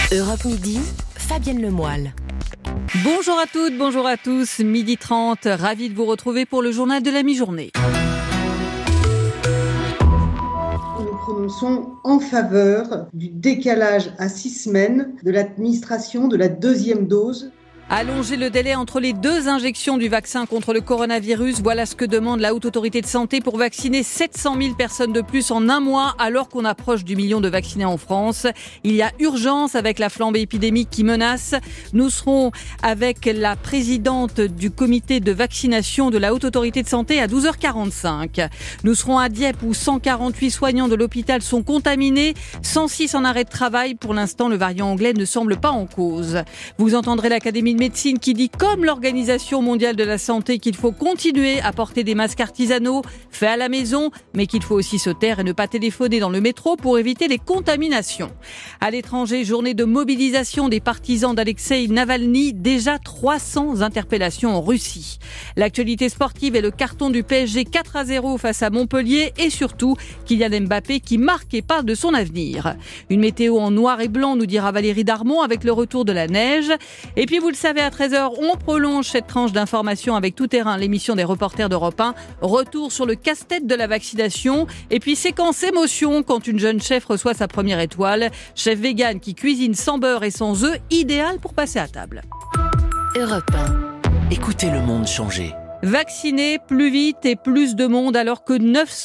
Europe Midi, Fabienne Lemoyle. Bonjour à toutes, bonjour à tous, 12h30, ravi de vous retrouver pour le journal de la mi-journée. Nous prononçons en faveur du décalage à 6 semaines de l'administration de la deuxième dose. Allonger le délai entre les 2 injections du vaccin contre le coronavirus, voilà ce que demande la Haute Autorité de Santé pour vacciner 700 000 personnes de plus en un mois, alors qu'on approche du million de vaccinés en France. Il y a urgence avec la flambée épidémique qui menace. Nous serons avec la présidente du comité de vaccination de la Haute Autorité de Santé à 12h45. Nous serons à Dieppe où 148 soignants de l'hôpital sont contaminés, 106 en arrêt de travail. Pour l'instant, le variant anglais ne semble pas en cause. Vous entendrez l'Académie de médecine qui dit, comme l'Organisation mondiale de la santé, qu'il faut continuer à porter des masques artisanaux faits à la maison, mais qu'il faut aussi se taire et ne pas téléphoner dans le métro pour éviter les contaminations. À l'étranger, journée de mobilisation des partisans d'Alexeï Navalny, déjà 300 interpellations en Russie. L'actualité sportive est le carton du PSG 4-0 face à Montpellier et surtout Kylian Mbappé qui marque et parle de son avenir. Une météo en noir et blanc, nous dira Valérie Darmon, avec le retour de la neige. Et puis vous le savez, à 13h, on prolonge cette tranche d'information avec Tout Terrain, l'émission des reporters d'Europe 1. Retour sur le casse-tête de la vaccination. Et puis séquence émotion quand une jeune chef reçoit sa première étoile. Chef vegan qui cuisine sans beurre et sans œufs, idéal pour passer à table. Europe 1. Écoutez le monde changer. Vacciner plus vite et plus de monde alors que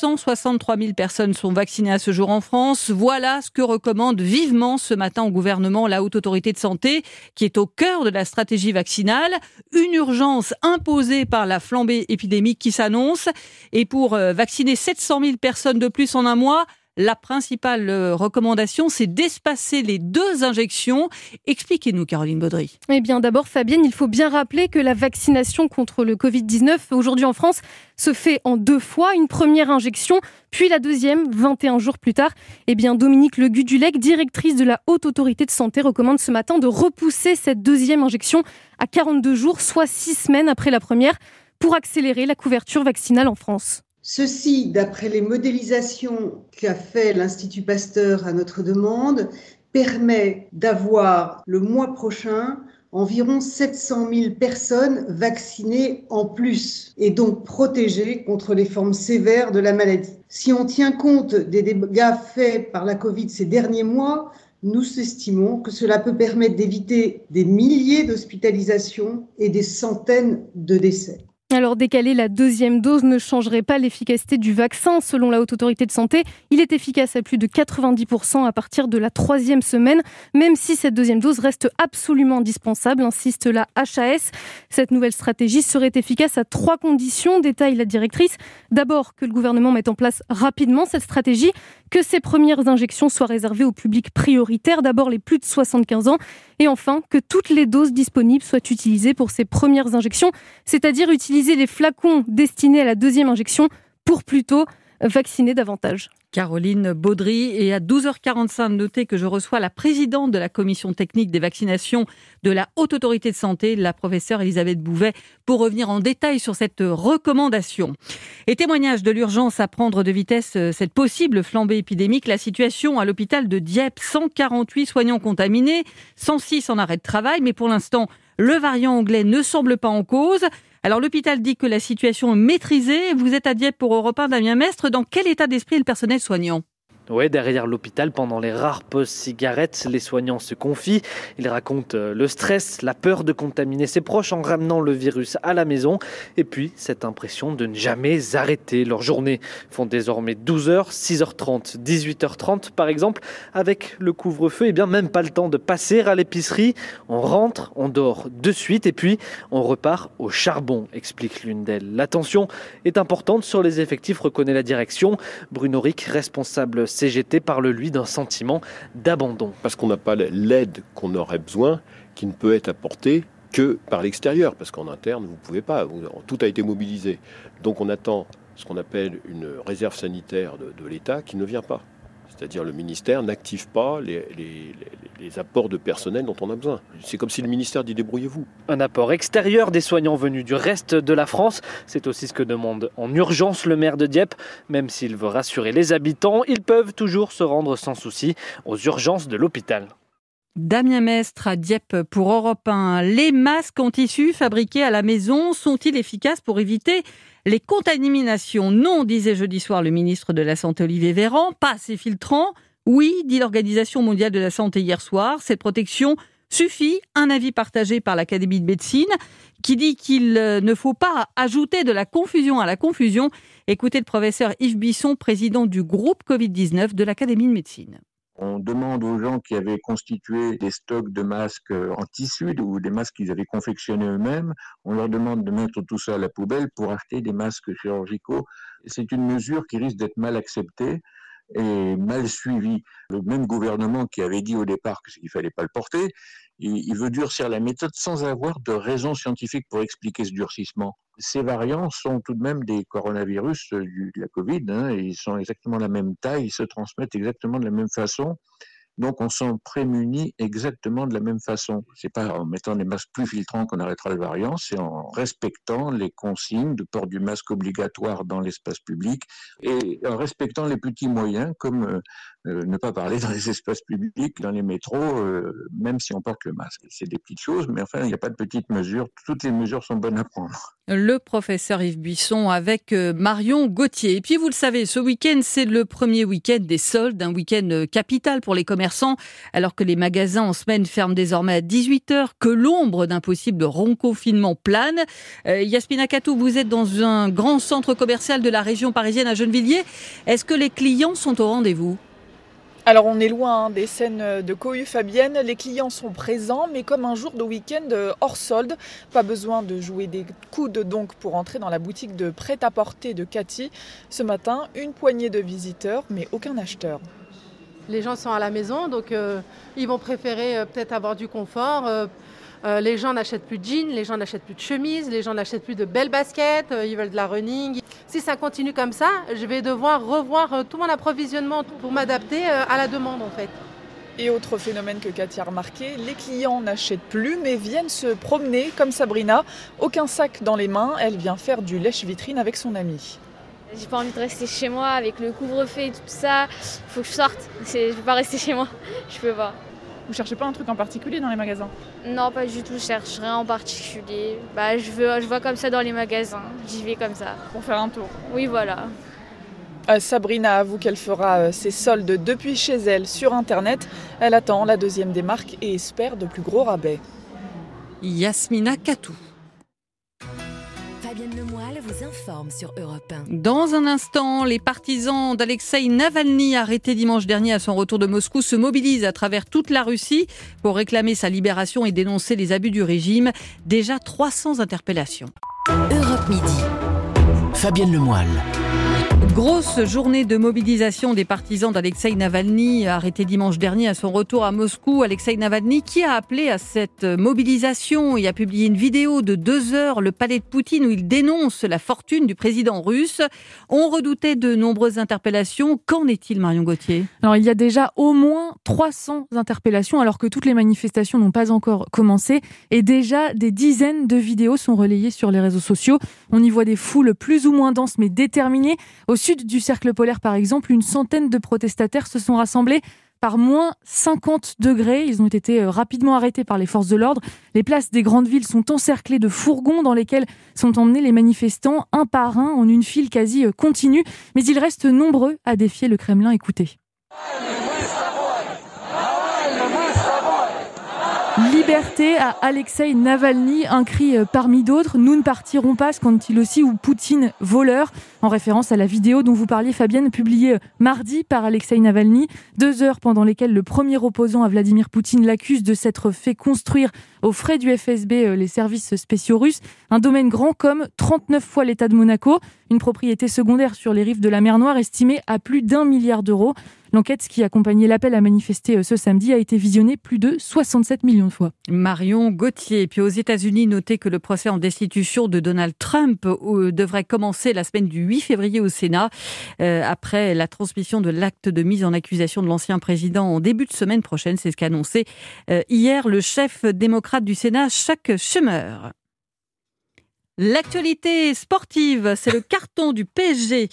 963 000 personnes sont vaccinées à ce jour en France. Voilà ce que recommande vivement ce matin au gouvernement la Haute Autorité de Santé qui est au cœur de la stratégie vaccinale. Une urgence imposée par la flambée épidémique qui s'annonce. Et pour vacciner 700 000 personnes de plus en un mois, la principale recommandation, c'est d'espacer les 2 injections. Expliquez-nous, Caroline Baudry. Eh bien, d'abord, Fabienne, il faut bien rappeler que la vaccination contre le Covid-19, aujourd'hui en France, se fait en 2 fois. Une première injection, puis la deuxième, 21 jours plus tard. Eh bien, Dominique Le Gudulec, directrice de la Haute Autorité de Santé, recommande ce matin de repousser cette deuxième injection à 42 jours, soit 6 semaines après la première, pour accélérer la couverture vaccinale en France. Ceci, d'après les modélisations qu'a fait l'Institut Pasteur à notre demande, permet d'avoir le mois prochain environ 700 000 personnes vaccinées en plus et donc protégées contre les formes sévères de la maladie. Si on tient compte des dégâts faits par la Covid ces derniers mois, nous estimons que cela peut permettre d'éviter des milliers d'hospitalisations et des centaines de décès. Alors, décaler la deuxième dose ne changerait pas l'efficacité du vaccin. Selon la Haute Autorité de Santé, il est efficace à plus de 90% à partir de la 3e semaine, même si cette deuxième dose reste absolument indispensable, insiste la HAS. Cette nouvelle stratégie serait efficace à 3 conditions, détaille la directrice. D'abord, que le gouvernement mette en place rapidement cette stratégie, que ces premières injections soient réservées au public prioritaire, d'abord les plus de 75 ans, et enfin, que toutes les doses disponibles soient utilisées pour ces premières injections, c'est-à-dire utiliser les flacons destinés à la deuxième injection pour plutôt vacciner davantage. Caroline Baudry. Et à 12h45, notez que je reçois la présidente de la commission technique des vaccinations de la Haute Autorité de Santé, la professeure Elisabeth Bouvet, pour revenir en détail sur cette recommandation. Et témoignage de l'urgence à prendre de vitesse cette possible flambée épidémique, la situation à l'hôpital de Dieppe, 148 soignants contaminés, 106 en arrêt de travail, mais pour l'instant, le variant anglais ne semble pas en cause. Alors l'hôpital dit que la situation est maîtrisée. Vous êtes à Dieppe pour Europe 1, Damien Mestre. Dans quel état d'esprit est le personnel soignant ? Ouais, derrière l'hôpital, pendant les rares pauses cigarettes, les soignants se confient. Ils racontent le stress, la peur de contaminer ses proches en ramenant le virus à la maison. Et puis, cette impression de ne jamais arrêter. Leurs journées font désormais 12h, 6h30, 18h30 par exemple. Avec le couvre-feu, eh bien même pas le temps de passer à l'épicerie. On rentre, on dort de suite et puis on repart au charbon, explique l'une d'elles. La tension est importante sur les effectifs, reconnaît la direction. Bruno Rick, responsable CGT, parle lui d'un sentiment d'abandon. Parce qu'on n'a pas l'aide qu'on aurait besoin, qui ne peut être apportée que par l'extérieur, parce qu'en interne, vous ne pouvez pas, tout a été mobilisé. Donc on attend ce qu'on appelle une réserve sanitaire de l'État qui ne vient pas. C'est-à-dire le ministère n'active pas les apports de personnel dont on a besoin. C'est comme si le ministère dit débrouillez-vous. Un apport extérieur des soignants venus du reste de la France. C'est aussi ce que demande en urgence le maire de Dieppe. Même s'il veut rassurer les habitants, ils peuvent toujours se rendre sans souci aux urgences de l'hôpital. Damien Mestre à Dieppe pour Europe 1. Les masques en tissu fabriqués à la maison sont-ils efficaces pour éviter les contaminations ? Non, disait jeudi soir le ministre de la Santé Olivier Véran. Pas assez filtrant ? Oui, dit l'Organisation mondiale de la santé hier soir. Cette protection suffit. Un avis partagé par l'Académie de médecine qui dit qu'il ne faut pas ajouter de la confusion à la confusion. Écoutez le professeur Yves Bisson, président du groupe Covid-19 de l'Académie de médecine. On demande aux gens qui avaient constitué des stocks de masques en tissu ou des masques qu'ils avaient confectionnés eux-mêmes, on leur demande de mettre tout ça à la poubelle pour acheter des masques chirurgicaux. C'est une mesure qui risque d'être mal acceptée et mal suivie. Le même gouvernement qui avait dit au départ qu'il ne fallait pas le porter, il veut durcir la méthode sans avoir de raison scientifique pour expliquer ce durcissement. Ces variants sont tout de même des coronavirus de la Covid, et ils sont exactement de la même taille, ils se transmettent exactement de la même façon. Donc on s'en prémunit exactement de la même façon. C'est pas en mettant des masques plus filtrants qu'on arrêtera le variant, c'est en respectant les consignes de port du masque obligatoire dans l'espace public et en respectant les petits moyens comme ne pas parler dans les espaces publics, dans les métros, même si on porte le masque. C'est des petites choses, mais enfin il n'y a pas de petites mesures. Toutes les mesures sont bonnes à prendre. Le professeur Yves Buisson avec Marion Gauthier. Et puis vous le savez, ce week-end, c'est le premier week-end des soldes, un week-end capital pour les commerçants, alors que les magasins en semaine ferment désormais à 18h, que l'ombre d'un possible reconfinement plane. Yasmina Katou, vous êtes dans un grand centre commercial de la région parisienne à Gennevilliers. Est-ce que les clients sont au rendez-vous ? Alors on est loin des scènes de cohue fabienne, les clients sont présents, mais comme un jour de week-end hors solde. Pas besoin de jouer des coudes donc pour entrer dans la boutique de prêt-à-porter de Cathy. Ce matin, une poignée de visiteurs, mais aucun acheteur. Les gens sont à la maison, donc ils vont préférer peut-être avoir du confort. Les gens n'achètent plus de jeans, les gens n'achètent plus de chemises, les gens n'achètent plus de belles baskets, ils veulent de la running. Si ça continue comme ça, je vais devoir revoir tout mon approvisionnement pour m'adapter à la demande en fait. Et autre phénomène que Cathy a remarqué, les clients n'achètent plus mais viennent se promener comme Sabrina. Aucun sac dans les mains, elle vient faire du lèche-vitrine avec son amie. J'ai pas envie de rester chez moi avec le couvre-feu et tout ça. Faut que je sorte, je peux pas rester chez moi, je peux pas. Vous cherchez pas un truc en particulier dans les magasins ? Non, pas du tout, je cherche rien en particulier. Je vois comme ça dans les magasins, j'y vais comme ça. Pour faire un tour ? Oui, voilà. Sabrina avoue qu'elle fera ses soldes depuis chez elle sur Internet. Elle attend la deuxième des marques et espère de plus gros rabais. Yasmina Katou. Fabienne Lemoyle vous informe sur Europe 1. Dans un instant, les partisans d'Alexeï Navalny, arrêté dimanche dernier à son retour de Moscou, se mobilisent à travers toute la Russie pour réclamer sa libération et dénoncer les abus du régime. Déjà 300 interpellations. Europe Midi. Fabienne Lemoyle. Grosse journée de mobilisation des partisans d'Alexeï Navalny, arrêté dimanche dernier à son retour à Moscou. Alexeï Navalny qui a appelé à cette mobilisation et a publié une vidéo de 2 heures, le palais de Poutine, où il dénonce la fortune du président russe. On redoutait de nombreuses interpellations. Qu'en est-il, Marion Gauthier ? Alors, il y a déjà au moins 300 interpellations, alors que toutes les manifestations n'ont pas encore commencé. Et déjà, des dizaines de vidéos sont relayées sur les réseaux sociaux. On y voit des foules plus ou moins denses, mais déterminées. Au sud du cercle polaire, par exemple, une centaine de protestataires se sont rassemblés par moins 50 degrés. Ils ont été rapidement arrêtés par les forces de l'ordre. Les places des grandes villes sont encerclées de fourgons dans lesquels sont emmenés les manifestants, un par un, en une file quasi continue. Mais ils restent nombreux à défier le Kremlin. Écoutez. Liberté à Alexeï Navalny, un cri parmi d'autres. Nous ne partirons pas, scande-t-il aussi, ou Poutine voleur, en référence à la vidéo dont vous parliez, Fabienne, publiée mardi par Alexeï Navalny. 2 heures pendant lesquelles le premier opposant à Vladimir Poutine l'accuse de s'être fait construire aux frais du FSB, les services spéciaux russes, un domaine grand comme 39 fois l'État de Monaco, une propriété secondaire sur les rives de la mer Noire estimée à plus d'1 milliard d'euros. L'enquête qui accompagnait l'appel à manifester ce samedi a été visionnée plus de 67 millions de fois. Marion Gauthier. Puis aux États-Unis, notez que le procès en destitution de Donald Trump devrait commencer la semaine du 8 février au Sénat, après la transmission de l'acte de mise en accusation de l'ancien président en début de semaine prochaine. C'est ce qu'a annoncé hier le chef démocrate du Sénat, Chuck Schumer. L'actualité sportive, c'est le carton du PSG.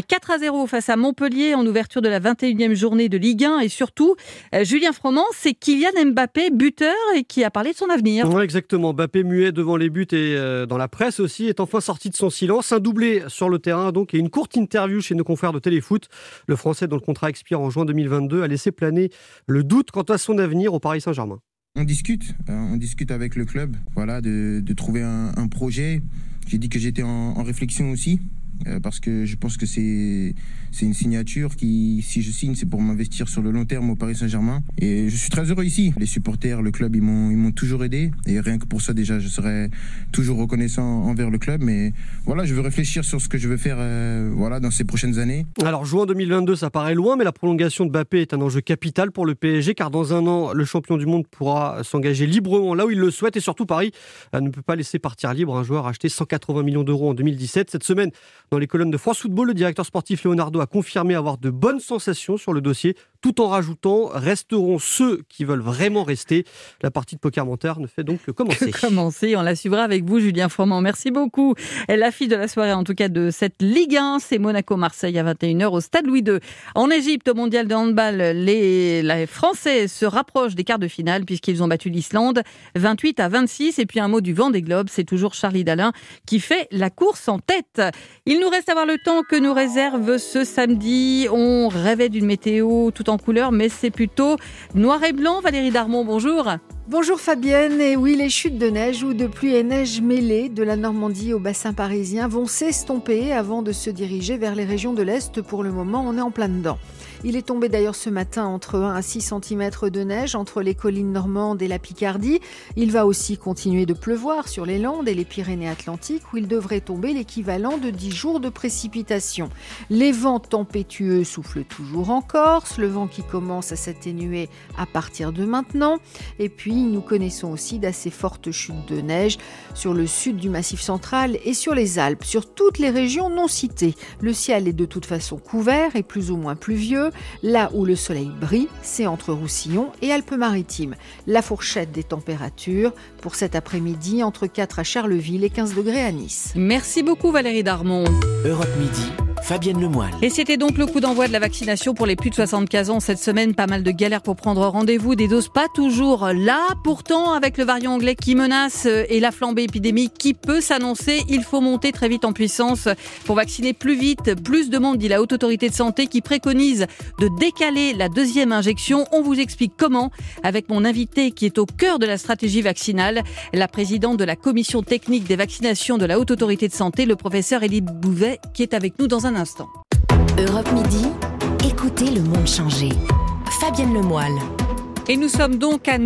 4-0 face à Montpellier en ouverture de la 21e journée de Ligue 1. Et surtout, Julien Froment, c'est Kylian Mbappé, buteur, et qui a parlé de son avenir. Ouais, exactement. Mbappé, muet devant les buts et dans la presse aussi, est enfin sorti de son silence. Un doublé sur le terrain donc, et une courte interview chez nos confrères de Téléfoot. Le Français, dont le contrat expire en juin 2022, a laissé planer le doute quant à son avenir au Paris Saint-Germain. On discute avec le club, voilà, de trouver un projet. J'ai dit que j'étais en réflexion aussi, parce que je pense que c'est une signature qui, si je signe, c'est pour m'investir sur le long terme au Paris Saint-Germain. Et je suis très heureux ici. Les supporters, le club, ils m'ont toujours aidé. Et rien que pour ça, déjà, je serai toujours reconnaissant envers le club. Mais voilà, je veux réfléchir sur ce que je veux faire dans ces prochaines années. Alors, juin 2022, ça paraît loin, mais la prolongation de Mbappé est un enjeu capital pour le PSG, car dans un an, le champion du monde pourra s'engager librement là où il le souhaite. Et surtout, Paris ne peut pas laisser partir libre un joueur acheté 180 millions d'euros en 2017. Cette semaine, dans les colonnes de France Football, le directeur sportif Leonardo a confirmé avoir de bonnes sensations sur le dossier, tout en rajoutant « resteront ceux qui veulent vraiment rester ». La partie de poker menteur ne fait donc que commencer. On la suivra avec vous, Julien Froment. Merci beaucoup. L'affiche de la soirée, en tout cas de cette Ligue 1, c'est Monaco-Marseille à 21h au Stade Louis II. En Égypte, au mondial de handball, les Français se rapprochent des quarts de finale puisqu'ils ont battu l'Islande 28-26. Et puis un mot du Vendée Globe, c'est toujours Charlie Dalin qui fait la course en tête. Il nous reste à voir le temps que nous réserve ce samedi. On rêvait d'une météo tout en couleur, mais c'est plutôt noir et blanc. Valérie Darmon, bonjour. Bonjour Fabienne, et oui, les chutes de neige ou de pluie et neige mêlées de la Normandie au bassin parisien vont s'estomper avant de se diriger vers les régions de l'Est. Pour le moment, on est en plein dedans. Il est tombé d'ailleurs ce matin entre 1 à 6 cm de neige entre les collines normandes et la Picardie. Il va aussi continuer de pleuvoir sur les Landes et les Pyrénées-Atlantiques où il devrait tomber l'équivalent de 10 jours de précipitations. Les vents tempétueux soufflent toujours en Corse, le vent qui commence à s'atténuer à partir de maintenant. Et puis nous connaissons aussi d'assez fortes chutes de neige sur le sud du Massif central et sur les Alpes. Sur toutes les régions non citées, le ciel est de toute façon couvert et plus ou moins pluvieux. Là où le soleil brille, c'est entre Roussillon et Alpes-Maritimes. La fourchette des températures pour cet après-midi entre 4 à Charleville et 15 degrés à Nice. Merci beaucoup Valérie Darmon. Europe Midi, Fabienne Lemoyle. Et c'était donc le coup d'envoi de la vaccination pour les plus de 75 ans cette semaine. Pas mal de galères pour prendre rendez-vous, des doses pas toujours là. Pourtant, avec le variant anglais qui menace et la flambée épidémique qui peut s'annoncer, il faut monter très vite en puissance pour vacciner plus vite, plus de monde, dit la Haute Autorité de Santé qui préconise de décaler la deuxième injection. On vous explique comment avec mon invité qui est au cœur de la stratégie vaccinale, la présidente de la commission technique des vaccinations de la Haute Autorité de Santé, le professeur Élie Bouvet, qui est avec nous dans un instant. Europe Midi, écoutez le monde changer. Fabienne Lemoyle. Et nous sommes donc à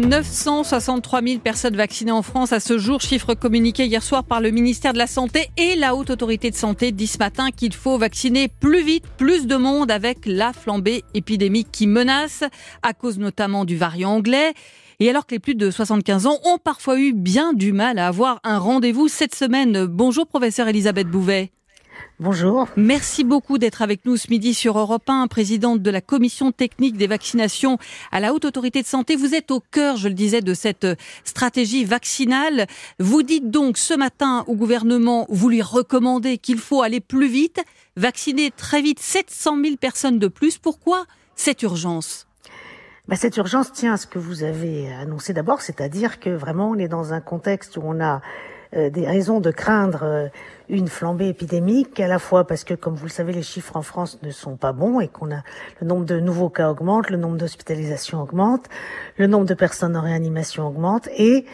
963 000 personnes vaccinées en France à ce jour, chiffre communiqué hier soir par le ministère de la Santé et la Haute Autorité de Santé dit ce matin qu'il faut vacciner plus vite, plus de monde avec la flambée épidémique qui menace, à cause notamment du variant anglais. Et alors que les plus de 75 ans ont parfois eu bien du mal à avoir un rendez-vous cette semaine. Bonjour professeur Elisabeth Bouvet. Bonjour. Merci beaucoup d'être avec nous ce midi sur Europe 1, présidente de la commission technique des vaccinations à la Haute Autorité de Santé. Vous êtes au cœur, je le disais, de cette stratégie vaccinale. Vous dites donc ce matin au gouvernement, vous lui recommandez qu'il faut aller plus vite, vacciner très vite 700 000 personnes de plus. Pourquoi cette urgence ? Cette urgence tient à ce que vous avez annoncé d'abord, c'est-à-dire que vraiment on est dans un contexte où on a des raisons de craindre une flambée épidémique, à la fois parce que, comme vous le savez, les chiffres en France ne sont pas bons et qu'on a le nombre de nouveaux cas augmente, le nombre d'hospitalisations augmente, le nombre de personnes en réanimation augmente et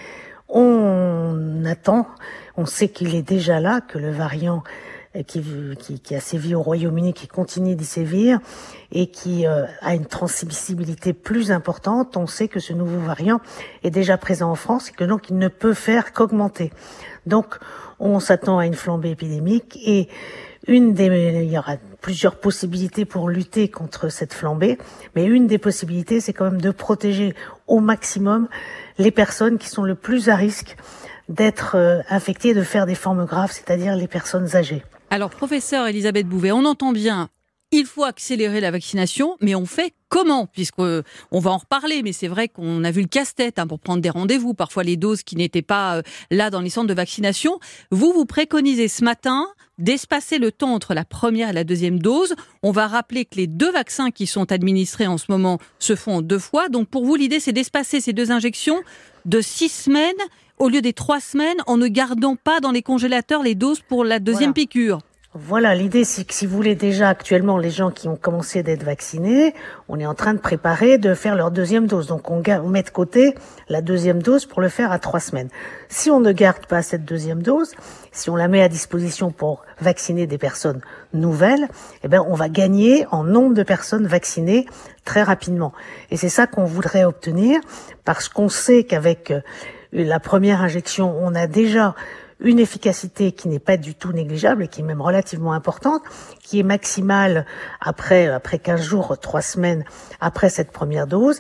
on attend, on sait qu'il est déjà là, que le variant qui a sévi au Royaume-Uni, qui continue d'y sévir et qui a une transmissibilité plus importante. On sait que ce nouveau variant est déjà présent en France et que donc il ne peut faire qu'augmenter. Donc on s'attend à une flambée épidémique et il y aura plusieurs possibilités pour lutter contre cette flambée, mais une des possibilités, c'est quand même de protéger au maximum les personnes qui sont le plus à risque d'être infectées et de faire des formes graves, c'est-à-dire les personnes âgées. Alors, professeur Elisabeth Bouvet, on entend bien Il faut accélérer la vaccination, mais on fait comment ? Puisqu'on va en reparler, mais c'est vrai qu'on a vu le casse-tête pour prendre des rendez-vous, parfois les doses qui n'étaient pas là dans les centres de vaccination. Vous préconisez ce matin d'espacer le temps entre la première et la deuxième dose. On va rappeler que les 2 vaccins qui sont administrés en ce moment se font en 2 fois. Donc pour vous, l'idée, c'est d'espacer ces 2 injections de 6 semaines au lieu des 3 semaines, en ne gardant pas dans les congélateurs les doses pour la deuxième piqûre. Voilà, l'idée c'est que si vous voulez déjà actuellement les gens qui ont commencé d'être vaccinés, on est en train de préparer de faire leur deuxième dose. Donc on met de côté la deuxième dose pour le faire à 3 semaines. Si on ne garde pas cette deuxième dose, si on la met à disposition pour vacciner des personnes nouvelles, on va gagner en nombre de personnes vaccinées très rapidement. Et c'est ça qu'on voudrait obtenir parce qu'on sait qu'avec la première injection, on a déjà une efficacité qui n'est pas du tout négligeable et qui est même relativement importante, qui est maximale après 15 jours, 3 semaines après cette première dose,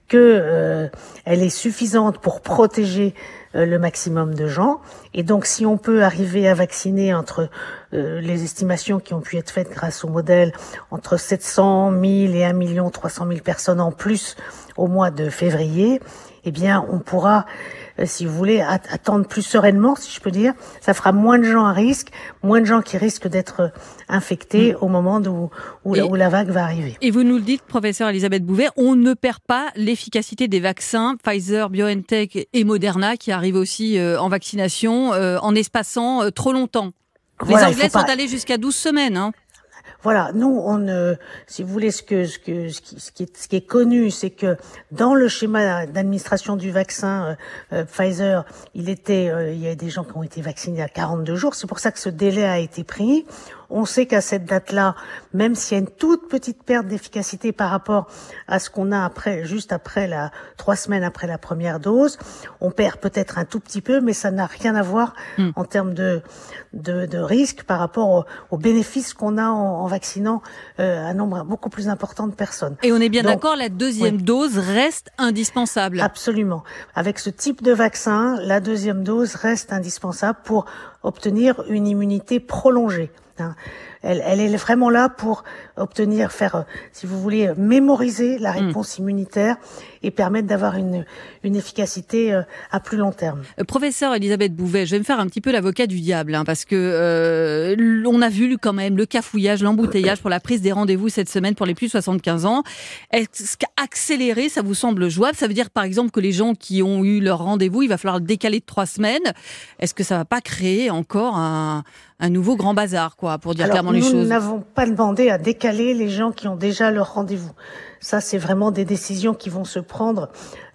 que elle est suffisante pour protéger le maximum de gens. Et donc, si on peut arriver à vacciner entre les estimations qui ont pu être faites grâce au modèle, entre 700 000 et 1 300 000 personnes en plus au mois de février, on pourra, si vous voulez, attendre plus sereinement, si je peux dire. Ça fera moins de gens à risque, moins de gens qui risquent d'être infectés au moment où la vague va arriver. Et vous nous le dites, professeur Elisabeth Bouvet, on ne perd pas l'efficacité des vaccins Pfizer, BioNTech et Moderna qui arrivent aussi en vaccination en espaçant trop longtemps. Les Anglais sont allés jusqu'à 12 semaines. Voilà, nous, si vous voulez, ce qui est connu, c'est que dans le schéma d'administration du vaccin Pfizer, il y a des gens qui ont été vaccinés à 42 jours. C'est pour ça que ce délai a été pris. On sait qu'à cette date-là, même s'il y a une toute petite perte d'efficacité par rapport à ce qu'on a juste après 3 semaines après la première dose, on perd peut-être un tout petit peu, mais ça n'a rien à voir en termes de risque par rapport aux bénéfices qu'on a en vaccinant un nombre beaucoup plus important de personnes. Et on est bien d'accord, la deuxième dose reste indispensable. Absolument. Avec ce type de vaccin, la deuxième dose reste indispensable pour obtenir une immunité prolongée. Elle est vraiment là pour faire, si vous voulez, mémoriser la réponse immunitaire et permettre d'avoir une efficacité à plus long terme. Professeur Elisabeth Bouvet, je vais me faire un petit peu l'avocat du diable, parce que on a vu quand même le cafouillage, l'embouteillage pour la prise des rendez-vous cette semaine pour les plus de 75 ans. Est-ce qu'accélérer, ça vous semble jouable ? Ça veut dire par exemple que les gens qui ont eu leur rendez-vous, il va falloir le décaler de 3 semaines. Est-ce que ça va pas créer encore un nouveau grand bazar, pour dire clairement les choses? Nous n'avons pas demandé à décaler les gens qui ont déjà leur rendez-vous. Ça, c'est vraiment des décisions qui vont se prendre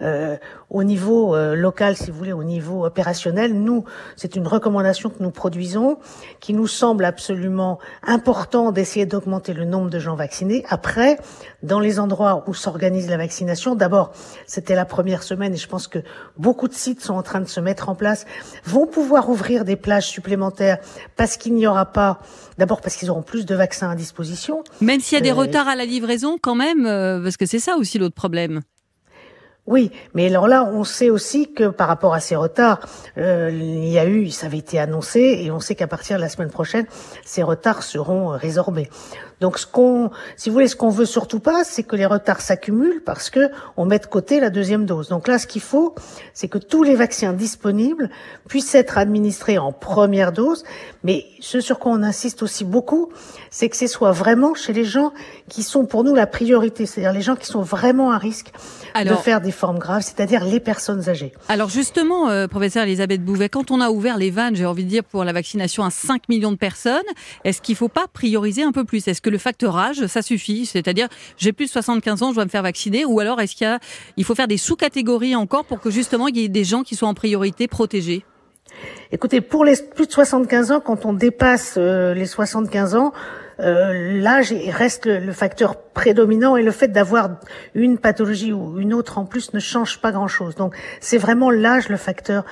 au niveau local, si vous voulez, au niveau opérationnel. Nous, c'est une recommandation que nous produisons, qui nous semble absolument important d'essayer d'augmenter le nombre de gens vaccinés. Après, dans les endroits où s'organise la vaccination, d'abord, c'était la première semaine et je pense que beaucoup de sites sont en train de se mettre en place, vont pouvoir ouvrir des plages supplémentaires parce qu'il n'y aura pas, d'abord parce qu'ils auront plus de vaccins à disposition. Même s'il y a des retards à la livraison quand même, parce que c'est ça aussi l'autre problème. Oui, mais alors là, on sait aussi que par rapport à ces retards, ça avait été annoncé et on sait qu'à partir de la semaine prochaine, ces retards seront résorbés. Donc ce qu'on veut surtout pas, c'est que les retards s'accumulent parce que on met de côté la deuxième dose. Donc là, ce qu'il faut, c'est que tous les vaccins disponibles puissent être administrés en première dose. Mais ce sur quoi on insiste aussi beaucoup, c'est que ce soit vraiment chez les gens qui sont pour nous la priorité, c'est-à-dire les gens qui sont vraiment à risque de faire des formes graves, c'est-à-dire les personnes âgées. Alors justement, professeur Elisabeth Bouvet, quand on a ouvert les vannes, j'ai envie de dire, pour la vaccination à 5 millions de personnes, est-ce qu'il ne faut pas prioriser un peu plus ? Est-ce que le facteur âge, ça suffit ? C'est-à-dire, j'ai plus de 75 ans, je dois me faire vacciner, ou alors est-ce qu'il faut faire des sous-catégories encore pour que justement il y ait des gens qui soient en priorité protégés ? Écoutez, pour les plus de 75 ans, quand on dépasse les 75 ans, l'âge reste le facteur prédominant et le fait d'avoir une pathologie ou une autre en plus ne change pas grand-chose. Donc c'est vraiment l'âge le facteur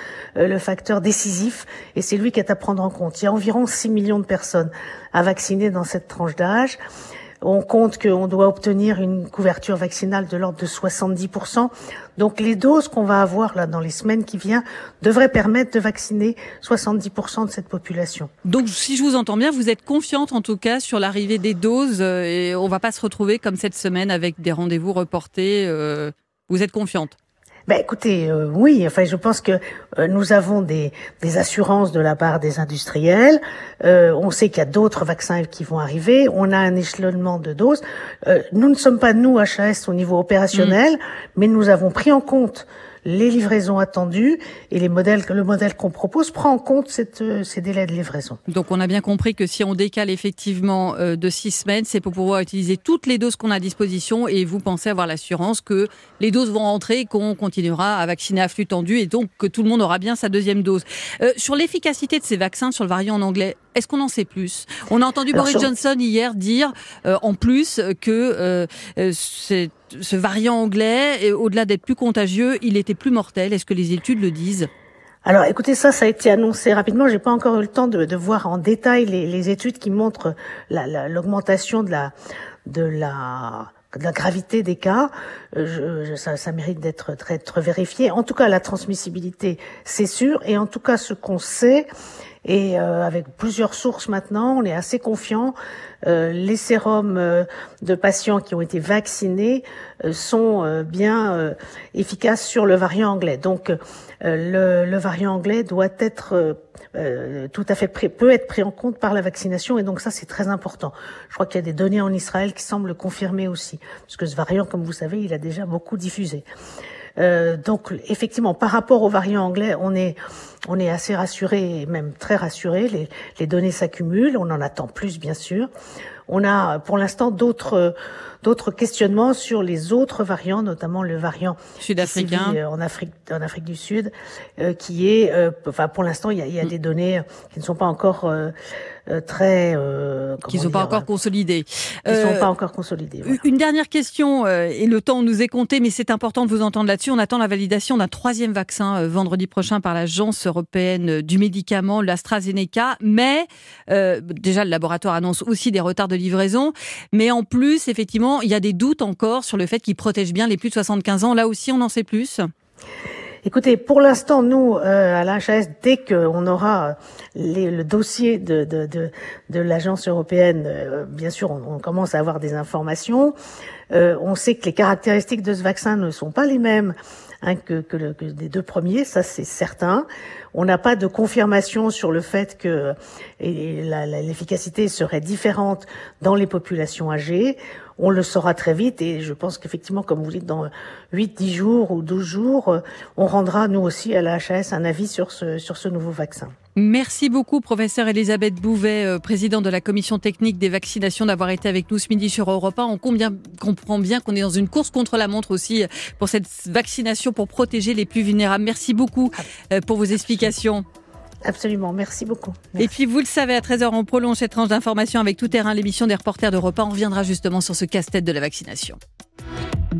décisif et c'est lui qui est à prendre en compte. Il y a environ 6 millions de personnes à vacciner dans cette tranche d'âge. On compte qu'on doit obtenir une couverture vaccinale de l'ordre de 70%. Donc les doses qu'on va avoir là dans les semaines qui viennent devraient permettre de vacciner 70% de cette population. Donc si je vous entends bien, vous êtes confiante en tout cas sur l'arrivée des doses et on ne va pas se retrouver comme cette semaine avec des rendez-vous reportés. Vous êtes confiante ? Écoutez, oui. Enfin, je pense que nous avons des assurances de la part des industriels. On sait qu'il y a d'autres vaccins qui vont arriver. On a un échelonnement de doses. Nous ne sommes pas, nous, HAS, au niveau opérationnel, mais nous avons pris en compte les livraisons attendues et le modèle qu'on propose prend en compte ces délais de livraison. Donc on a bien compris que si on décale effectivement de 6 semaines, c'est pour pouvoir utiliser toutes les doses qu'on a à disposition et vous pensez avoir l'assurance que les doses vont rentrer et qu'on continuera à vacciner à flux tendu et donc que tout le monde aura bien sa deuxième dose. Sur l'efficacité de ces vaccins sur le variant en anglais, est-ce qu'on en sait plus ? On a entendu Boris Johnson hier dire en plus que ce variant anglais, au-delà d'être plus contagieux, il était plus mortel. Est-ce que les études le disent ? Alors, écoutez, ça a été annoncé rapidement. J'ai pas encore eu le temps de voir en détail les études qui montrent l'augmentation de la gravité des cas. Ça mérite d'être vérifié. En tout cas, la transmissibilité, c'est sûr. Et en tout cas, ce qu'on sait, et avec plusieurs sources maintenant, on est assez confiant. Les sérums de patients qui ont été vaccinés sont bien efficaces sur le variant anglais. Donc le variant anglais doit être tout à fait peut être pris en compte par la vaccination et donc ça c'est très important. Je crois qu'il y a des données en Israël qui semblent confirmer aussi, parce que ce variant, comme vous savez, il a déjà beaucoup diffusé. Donc effectivement, par rapport au variant anglais, on est assez rassuré, même très rassuré. Les données s'accumulent, on en attend plus bien sûr. On a pour l'instant d'autres questionnements sur les autres variants, notamment le variant sud-africain en Afrique du Sud, qui est, pour l'instant, il y a des données qui ne sont pas encore qui ne sont pas encore consolidées. Voilà. Une dernière question, et le temps nous est compté, mais c'est important de vous entendre là-dessus. On attend la validation d'un 3e vaccin vendredi prochain par l'Agence européenne du médicament, l'AstraZeneca. Mais déjà, le laboratoire annonce aussi des retards de livraison. Mais en plus, effectivement, il y a des doutes encore sur le fait qu'il protège bien les plus de 75 ans. Là aussi, on en sait plus ? Écoutez, pour l'instant, nous, à l'HAS, dès qu'on aura le dossier de l'agence européenne, bien sûr, on commence à avoir des informations. On sait que les caractéristiques de ce vaccin ne sont pas les mêmes que des 2 premiers, ça c'est certain. On n'a pas de confirmation sur le fait que l'efficacité serait différente dans les populations âgées. On le saura très vite et je pense qu'effectivement, comme vous dites, dans 8, 10 jours ou 12 jours, on rendra nous aussi à la HAS un avis sur ce nouveau vaccin. Merci beaucoup, professeur Elisabeth Bouvet, présidente de la commission technique des vaccinations, d'avoir été avec nous ce midi sur Europe 1. On comprend bien qu'on est dans une course contre la montre aussi pour cette vaccination pour protéger les plus vulnérables. Merci beaucoup pour vos explications. Absolument, merci beaucoup. Merci. Et puis vous le savez, à 13h, on prolonge cette tranche d'information avec Tout Terrain, l'émission des reporters d'Europe 1. On reviendra justement sur ce casse-tête de la vaccination.